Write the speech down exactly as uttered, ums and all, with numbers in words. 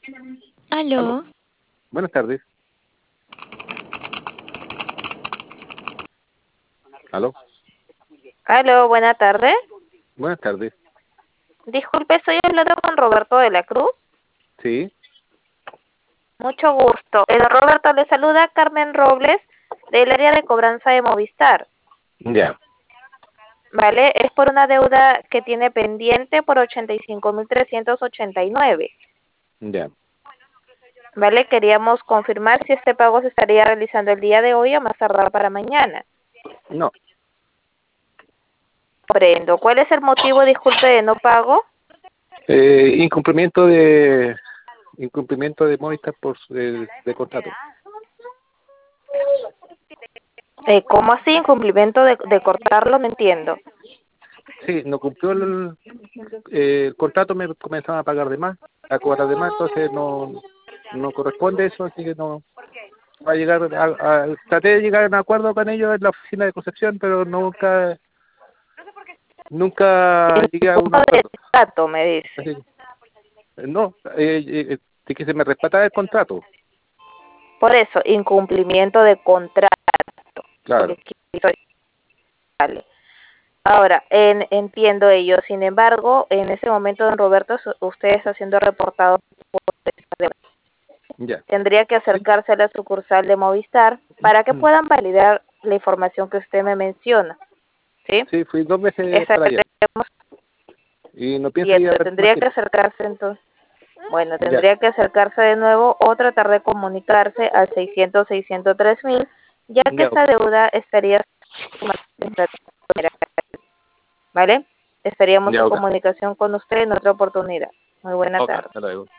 Aló. Aló. Buenas tardes. Aló. Aló, buena tarde. Buenas tardes. Disculpe, estoy hablando con Roberto de la Cruz. Sí. Mucho gusto. El Roberto le saluda Carmen Robles del área de cobranza de Movistar. Ya. ¿Vale? Es por una deuda que tiene pendiente por ochenta y cinco mil trescientos ochenta y nueve. Ya. ¿Vale? Queríamos confirmar si este pago se estaría realizando el día de hoy o más tardar para mañana. No. Comprendo. ¿Cuál es el motivo, disculpe, de no pago? Eh, incumplimiento de incumplimiento de Movistar por de, de contrato. Eh, ¿Cómo así? ¿Incumplimiento de, de cortarlo? No entiendo. Sí, no cumplió el, eh, el contrato, me comenzaban a pagar de más, a cobrar de más, entonces no no corresponde eso, así que no va a llegar a, a- traté de llegar a un acuerdo con ellos en la oficina de Concepción, pero nunca nunca llegué a un Incumplimiento de acuerdo. trato, me dice. Así que, no, eh, eh, de que se me respetara el contrato, Por eso, incumplimiento de contrato. Porque claro. quiso- vale. Ahora, en- entiendo ello. Sin embargo, en ese momento, don Roberto, su- usted está siendo reportado por esta deuda. Ya. Tendría que Sí. acercarse a la sucursal de Movistar para que puedan validar la información que usted me menciona. ¿Sí? Sí, fui dos veces para allá Estaremos y no pienso ir a viendo. ver más Tendría que tiempo. acercarse entonces. Bueno, Ya. tendría que acercarse de nuevo o tratar de comunicarse al seiscientos seiscientos tres mil, ya que Ya, ok. esta deuda estaría, ¿vale? Estaríamos Ya, en ok. comunicación con usted en otra oportunidad. Muy buena Ok, tarde. hasta luego.